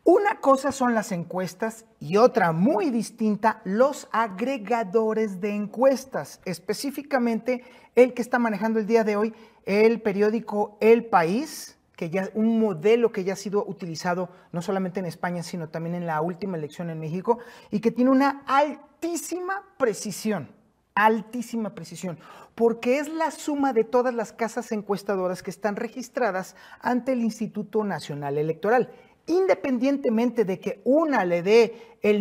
Una cosa son las encuestas y otra muy distinta, los agregadores de encuestas, específicamente el que está manejando el día de hoy el periódico El País, que ya un modelo que ya ha sido utilizado no solamente en España, sino también en la última elección en México, y que tiene una altísima precisión, porque es la suma de todas las casas encuestadoras que están registradas ante el Instituto Nacional Electoral. Independientemente de que una le dé el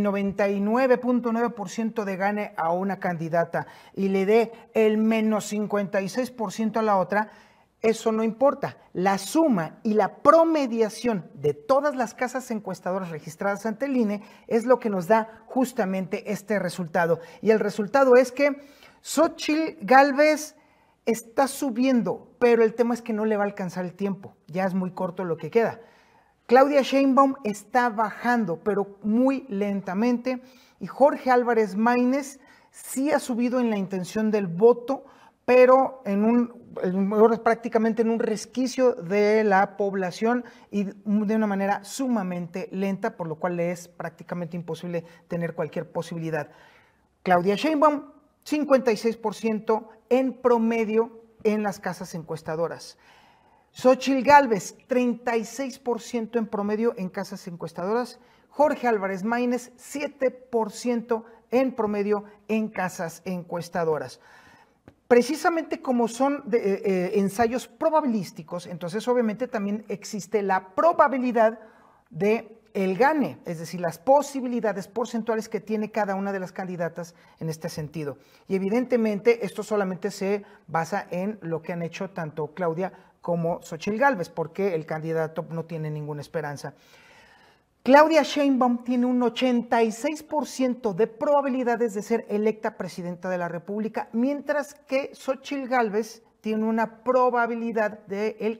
99.9% de gane a una candidata y le dé el menos 56% a la otra, eso no importa. La suma y la promediación de todas las casas encuestadoras registradas ante el INE es lo que nos da justamente este resultado. Y el resultado es que Xóchitl Gálvez está subiendo, pero el tema es que no le va a alcanzar el tiempo. Ya es muy corto lo que queda. Claudia Sheinbaum está bajando, pero muy lentamente, y Jorge Álvarez Maínez sí ha subido en la intención del voto, pero prácticamente en un resquicio de la población y de una manera sumamente lenta, por lo cual le es prácticamente imposible tener cualquier posibilidad. Claudia Sheinbaum, 56% en promedio en las casas encuestadoras. Xóchitl Gálvez, 36% en promedio en casas encuestadoras. Jorge Álvarez Maínez, 7% en promedio en casas encuestadoras. Precisamente como son ensayos probabilísticos, entonces obviamente también existe la probabilidad de el gane, es decir, las posibilidades porcentuales que tiene cada una de las candidatas en este sentido. Y evidentemente esto solamente se basa en lo que han hecho tanto Claudia como Xóchitl Gálvez, porque el candidato no tiene ninguna esperanza. Claudia Sheinbaum tiene un 86% de probabilidades de ser electa presidenta de la República, mientras que Xóchitl Gálvez tiene una probabilidad del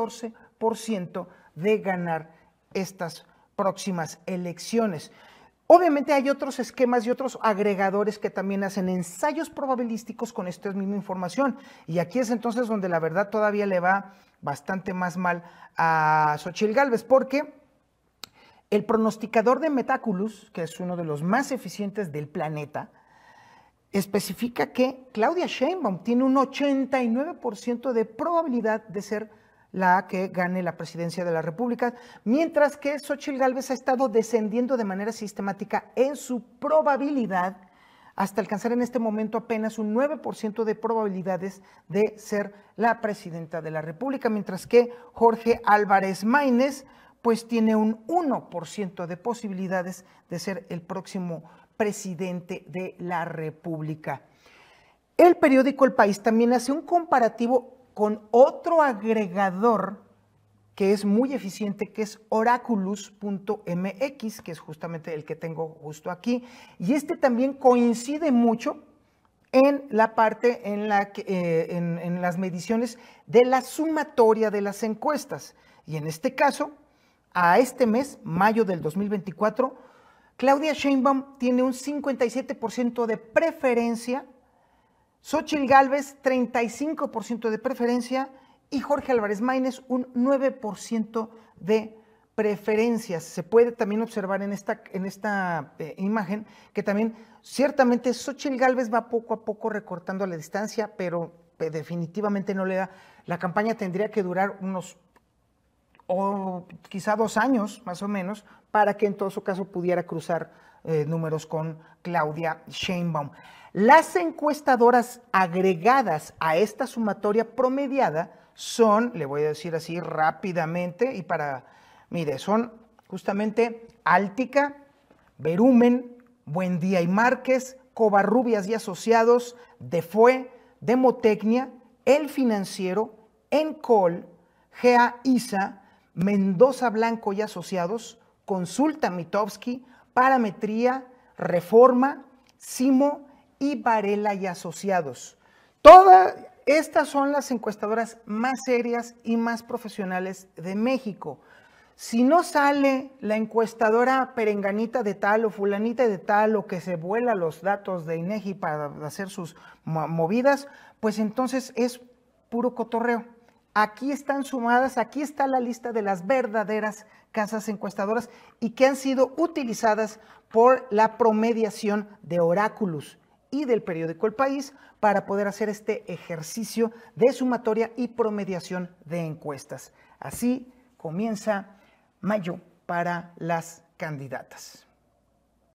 14% de ganar estas próximas elecciones. Obviamente hay otros esquemas y otros agregadores que también hacen ensayos probabilísticos con esta misma información, y aquí es entonces donde la verdad todavía le va bastante más mal a Xóchitl Gálvez, porque el pronosticador de Metaculus, que es uno de los más eficientes del planeta, especifica que Claudia Sheinbaum tiene un 89% de probabilidad de ser la que gane la presidencia de la República, mientras que Xóchitl Gálvez ha estado descendiendo de manera sistemática en su probabilidad hasta alcanzar en este momento apenas un 9% de probabilidades de ser la presidenta de la República, mientras que Jorge Álvarez Maínez pues tiene un 1% de posibilidades de ser el próximo presidente de la República. El periódico El País también hace un comparativo con otro agregador que es muy eficiente, que es Oraculus.mx, que es justamente el que tengo justo aquí, y este también coincide mucho en la parte en la que, en las mediciones de la sumatoria de las encuestas, y en este caso, a este mes, mayo del 2024, Claudia Sheinbaum tiene un 57% de preferencia, Xóchitl Gálvez 35% de preferencia y Jorge Álvarez Maínez un 9% de preferencias. Se puede también observar en esta imagen que también ciertamente Xóchitl Gálvez va poco a poco recortando la distancia, pero definitivamente no le da. La campaña tendría que durar unos o quizá 2 años más o menos para que en todo su caso pudiera cruzar números con Claudia Sheinbaum. Las encuestadoras agregadas a esta sumatoria promediada son, le voy a decir así rápidamente y mire, son justamente Áltica, Verumen, Buendía y Márquez, Covarrubias y Asociados, Defue, Demotecnia, El Financiero, Encol, GA-ISA, Mendoza Blanco y Asociados, Consulta Mitofsky, Parametría, Reforma, Simo y Varela y Asociados. Todas estas son las encuestadoras más serias y más profesionales de México. Si no sale la encuestadora perenganita de tal o fulanita de tal o que se vuela los datos de INEGI para hacer sus movidas, pues entonces es puro cotorreo. aquí están sumadas, aquí está la lista de las verdaderas casas encuestadoras y que han sido utilizadas por la promediación de Oráculos y del periódico El País para poder hacer este ejercicio de sumatoria y promediación de encuestas. Así comienza mayo para las candidatas.